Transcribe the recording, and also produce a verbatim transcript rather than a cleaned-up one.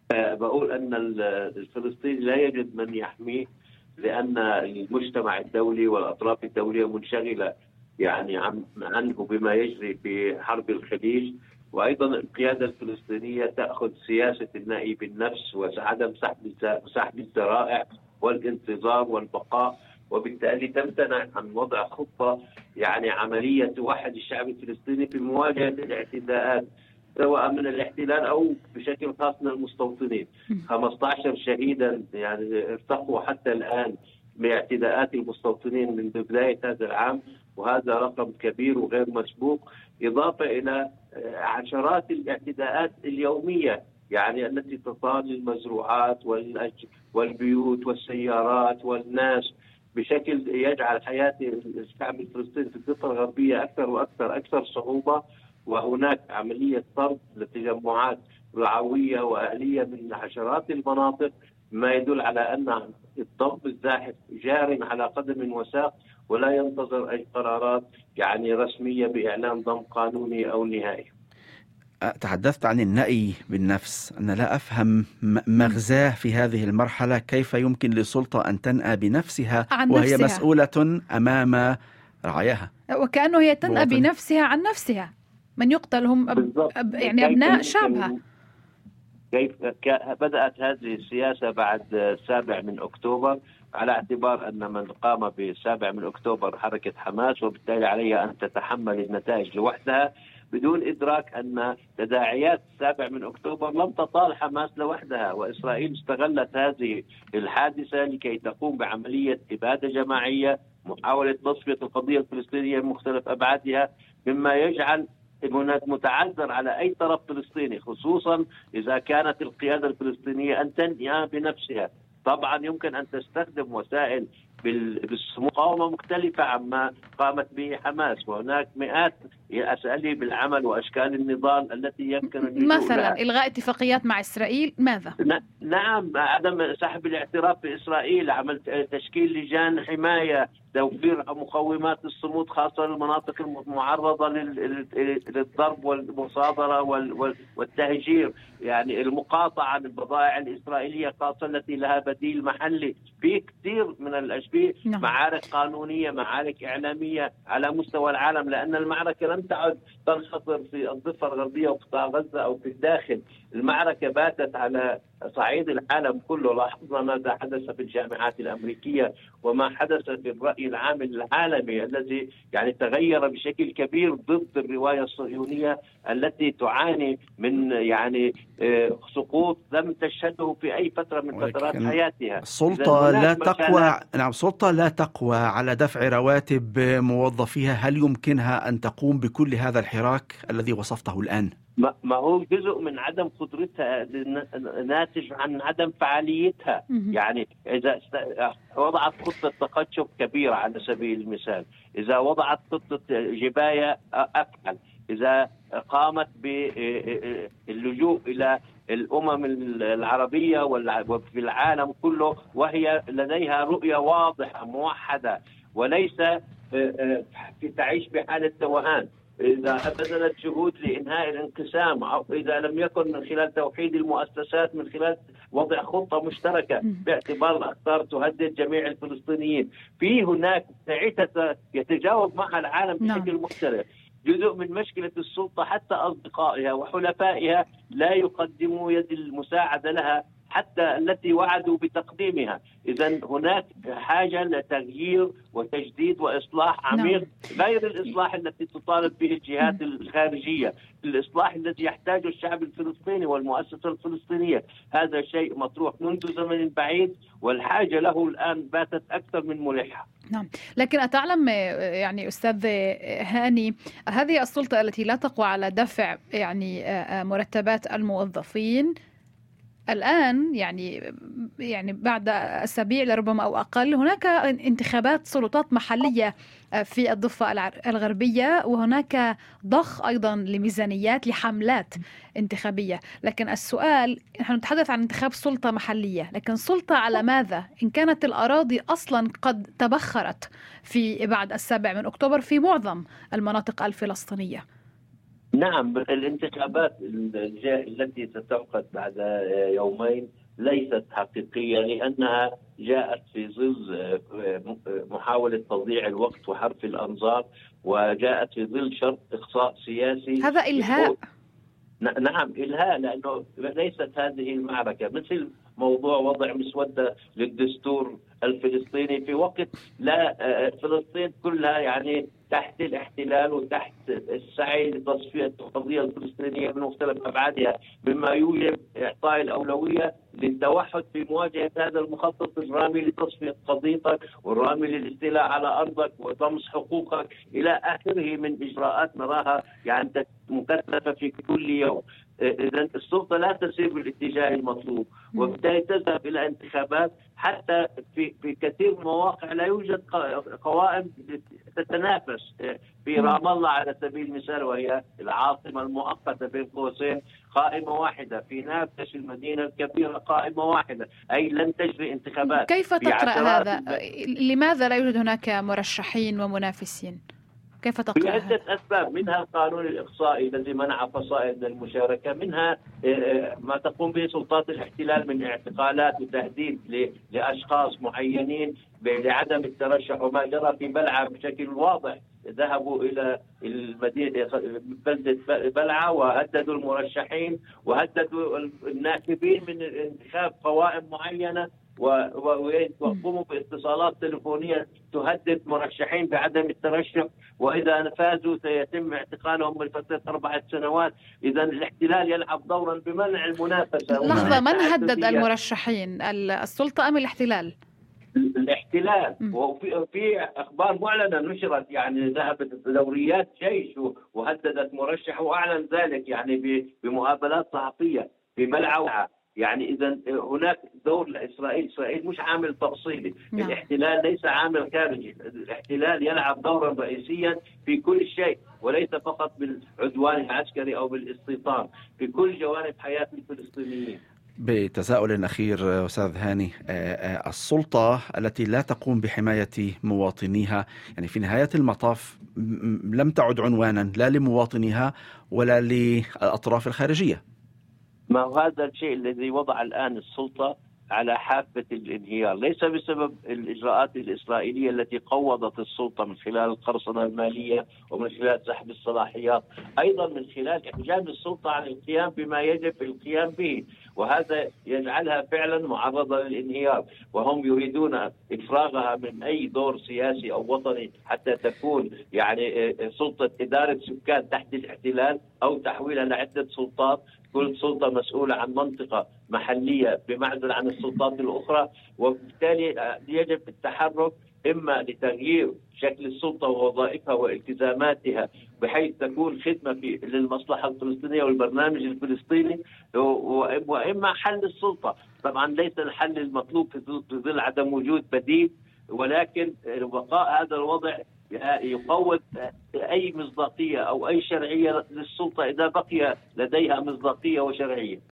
بقول أن الفلسطيني لا يجد من يحميه، لأن المجتمع الدولي والأطراف الدولية منشغلة يعني عنه بما يجري في حرب الخليج. وأيضا القيادة الفلسطينية تأخذ سياسة النهي بالنفس وعدم سحب الذرائع والانتظار والبقاء، وبالتالي تمتنع عن وضع خطة يعني عملية توحد الشعب الفلسطيني في مواجهة الاعتداءات سواء من الاحتلال أو بشكل خاص من المستوطنين. خمسة عشر شهيدا يعني ارتقوا حتى الآن باعتداءات المستوطنين منذ بداية هذا العام، وهذا رقم كبير وغير مسبوق، إضافة إلى عشرات الاعتداءات اليومية يعني التي تطال المزروعات والبيوت والسيارات والناس بشكل يجعل حياة الشعب الفلسطيني في الضفة الغربية أكثر وأكثر أكثر صعوبة. وهناك عملية طرد لتجمعات رعوية وأهلية من عشرات المناطق، ما يدل على أن الضرب الزاحف جار على قدم وساق، ولا ينتظر أي قرارات يعني رسمية بإعلان ضم قانوني أو نهائي. تحدثت عن النأي بالنفس، أنا لا أفهم مغزاه في هذه المرحلة. كيف يمكن للسلطة أن تنأى بنفسها وهي نفسها مسؤولة أمام رعاياها؟ وكأنه هي تنأى بنفسها عن نفسها. من يقتل هم أب... أب... يعني أبناء شعبها. كيف بدأت هذه السياسة بعد السابع من أكتوبر، على اعتبار أن من قام بالسابع من أكتوبر حركة حماس، وبالتالي عليها أن تتحمل النتائج لوحدها، بدون إدراك أن تداعيات السابع من أكتوبر لم تطال حماس لوحدها. وإسرائيل استغلت هذه الحادثة لكي تقوم بعملية إبادة جماعية، محاولة تصفية القضية الفلسطينية بمختلف أبعادها، مما يجعل متعذر على أي طرف فلسطيني، خصوصا إذا كانت القيادة الفلسطينية أن تنهي بنفسها. طبعا يمكن أن تستخدم وسائل بالمقاومة مختلفة عما قامت به حماس، وهناك مئات أساليب العمل وأشكال النضال التي يمكن أن مثلا لها. إلغاء اتفاقيات مع إسرائيل، ماذا؟ نعم، عدم سحب الاعتراف بإسرائيل، عمل تشكيل لجان حماية، توفير مقومات الصمود خاصة للمناطق المعرضة للضرب والمصادرة والتهجير، يعني المقاطعة عن البضائع الإسرائيلية خاصة التي لها بديل محلي. في كثير من الأشبيه، معارك قانونية، معارك إعلامية على مستوى العالم، لأن المعركة لم تعد تنحصر في الضفة الغربية وقطاع غزة أو في الداخل. المعركة باتت على صعيد العالم كله. لاحظنا ماذا حدث في الجامعات الأمريكية وما حدث في الرأي العام العالمي الذي يعني تغير بشكل كبير ضد الرواية الصهيونية التي تعاني من يعني سقوط لم تشهده في أي فترة من فترات حياتها. السلطة لا تقوى نعم السلطة لا تقوى على دفع رواتب موظفيها. هل يمكنها أن تقوم بكل هذا الحراك الذي وصفته الآن؟ ما هو جزء من عدم قدرتها، ناتج عن عدم فعاليتها. يعني إذا وضعت خطة تقشف كبيرة على سبيل المثال، إذا وضعت خطة جباية أفعل، إذا قامت باللجوء إلى الأمم العربية وفي العالم كله وهي لديها رؤية واضحة موحدة وليس في تعيش بحالة توهان، إذا بذلت جهود لإنهاء الانقسام، أو إذا لم يكن من خلال توحيد المؤسسات، من خلال وضع خطة مشتركة باعتبار الأخطار تهدد جميع الفلسطينيين، في هناك ساعتها يتجاوب معها العالم بشكل مختلف. جزء من مشكلة السلطة حتى أصدقائها وحلفائها لا يقدموا يد المساعدة لها حتى التي وعدوا بتقديمها. إذن هناك حاجة لتغيير وتجديد وإصلاح عميق، غير الإصلاح التي تطالب به الجهات الخارجية، الإصلاح الذي يحتاجه الشعب الفلسطيني والمؤسسة الفلسطينية. هذا شيء مطروح منذ زمن بعيد، والحاجة له الآن باتت أكثر من ملحة. نعم، لكن أتعلم يعني أستاذ هاني، هذه السلطة التي لا تقوى على دفع يعني مرتبات الموظفين الآن، يعني يعني بعد أسابيع لربما أو أقل، هناك انتخابات سلطات محلية في الضفة الغربية، وهناك ضخ أيضا لميزانيات لحملات انتخابية. لكن السؤال، نحن نتحدث عن انتخاب سلطة محلية، لكن سلطة على ماذا إن كانت الأراضي أصلا قد تبخرت في بعد السابع من أكتوبر في معظم المناطق الفلسطينية؟ نعم، الانتخابات التي ستعقد بعد يومين ليست حقيقية، لأنها جاءت في ظل محاولة تضييع الوقت وحرف الأنظار، وجاءت في ظل شرط إقصاء سياسي. هذا إلهاء. نعم إلهاء، لأنه ليست هذه المعركة مثل موضوع وضع مسودة للدستور الفلسطيني في وقت لا فلسطين كلها يعني تحت الاحتلال وتحت السعي لتصفية القضية الفلسطينية من مختلف أبعادها، مما يوجب إعطاء الأولوية للتوحد في مواجهة هذا المخطط الرامي لتصفية قضيتك والرامي للاستيلاء على أرضك وطمس حقوقك إلى آخره من إجراءات نراها يعني مكثفة في كل يوم. إذا السلطة لا تسير بالاتجاه المطلوب، وبالتالي تذهب إلى انتخابات. حتى في في كثير من المواقع لا يوجد قوائم تتنافس. في رام الله على سبيل المثال، وهي العاصمة المؤقتة بين قوسين، قائمة واحدة. في نابلس المدينة الكبيرة قائمة واحدة، أي لن تجري انتخابات. كيف تقرأ هذا؟ لماذا لا يوجد هناك مرشحين ومنافسين؟ كيف تقرأ؟ في عدة أسباب، منها القانون الإقصائي الذي منع فصائل المشاركة، منها ما تقوم به سلطات الاحتلال من اعتقالات وتهديد لأشخاص معينين لعدم الترشح، وما جرى في بلعة بشكل واضح. ذهبوا إلى المدينة بلدة بلعة وهددوا المرشحين وهددوا الناخبين من انتخاب قوائم معينة، وقوموا باتصالات تلفونية تهدد مرشحين بعدم الترشح، وإذا فازوا سيتم اعتقالهم لفترة أربعة سنوات. إذا الاحتلال يلعب دورا بمنع المنافسة. لحظة، من هدد المرشحين؟ السلطة أم الاحتلال؟ الاحتلال. وفي في اخبار معلنه نشرت، يعني ذهبت دوريات جيش وهددت مرشح واعلن ذلك يعني بمقابلات صحفيه في بلعة. يعني اذا هناك دور لاسرائيل، اسرائيل مش عامل تفصيلي. نعم. الاحتلال ليس عامل خارجي، الاحتلال يلعب دورا رئيسيا في كل شيء، وليس فقط بالعدوان العسكري او بالاستيطان، في كل جوانب حياه الفلسطينيين. بتساؤل أخير أستاذ هاني، السلطة التي لا تقوم بحماية مواطنيها يعني في نهاية المطاف لم تعد عنوانا لا لمواطنيها ولا للأطراف الخارجية. ما هذا الشيء الذي وضع الآن السلطة على حافة الانهيار، ليس بسبب الإجراءات الإسرائيلية التي قوضت السلطة من خلال القرصنة المالية ومن خلال سحب الصلاحيات، أيضا من خلال إحجام السلطة عن القيام بما يجب القيام به، وهذا يجعلها فعلا معرضة للانهيار. وهم يريدون إفراغها من أي دور سياسي أو وطني حتى تكون يعني سلطة إدارة سكان تحت الاحتلال، أو تحويلها لعدة سلطات، كل سلطة مسؤولة عن منطقة محلية بمعزل عن السلطات الأخرى. وبالتالي يجب التحرك إما لتغيير شكل السلطة ووظائفها والتزاماتها بحيث تكون خدمة في للمصلحة الفلسطينية والبرنامج الفلسطيني، وإما حل السلطة. طبعا ليس الحل المطلوب في ظل عدم وجود بديل، ولكن بقاء هذا الوضع يقوض أي مصداقية أو أي شرعية للسلطة إذا بقي لديها مصداقية وشرعية.